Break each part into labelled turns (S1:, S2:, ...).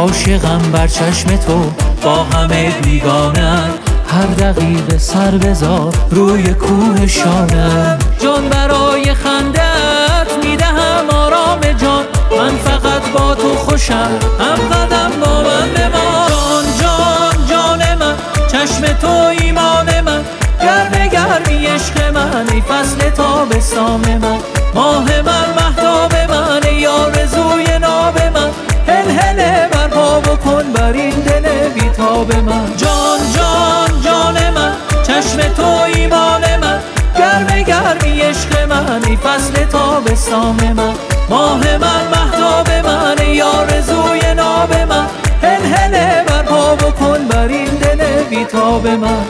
S1: عاشقم بر چشم تو با همه بیگانه، هر دقیقه سر بذار روی کوه شانه. جان برای خندت میدهم آرام جان، من فقط با تو خوشم، هم قدم با من بمان. جان جان جان من، چشم تو ایمان من، گرم گرمی عشق من، ای فصل تابستان من، ماه من مهتاب من، ای آرزوی ناب من، هل هله برپا بکن بر این دل بیتاب من. جان جان جان من، چشم تو ایمان من، گرم گرمی عشق من، ای فصل تابستان من، ماه من مهتاب من، ای آرزوی ناب من، هل هله برپا بکن بر این دل بیتاب من.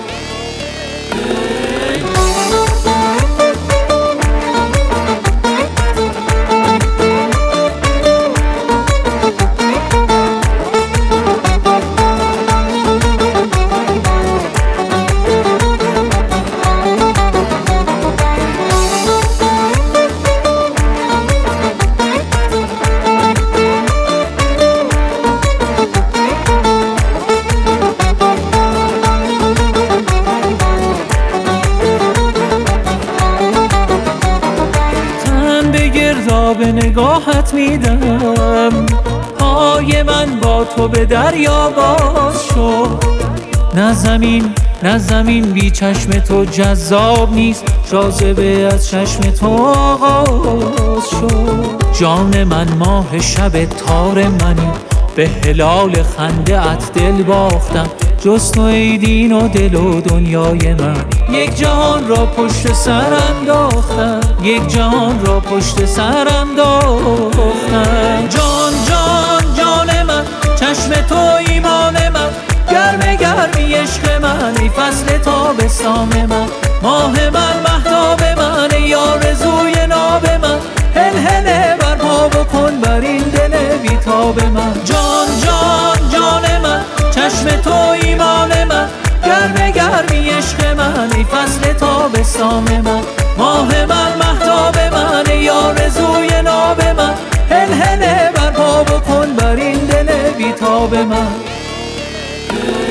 S1: به نگاهت میدم، پای من با تو به دریا باز شد. نه زمین بی چشم تو جذاب نیست، جاذبه از چشم تو آغاز شد. جان من ماه شب تار منی، به هلال خنده ات دل باختم، جز تو ای دین و دل و دنیای من. یک جهان را پشت سر انداختم، یک جهان را پشت سر انداختم. جان جان جان من، چشم تو ایمان من، گرم گرمی عشق من، ای فصل تابستان من، ماه من مهتاب من، ای آرزوی ناب من، هل هله برپا بکن بر این دل بیتاب من. جان جان جان من، چشم تو ایمان من، گرم گرمی عشق من، ای فصل تابستان من، ماه من مهتاب من، ای آرزوی ناب من، هل هله برپا بکن بر این دل بیتاب من.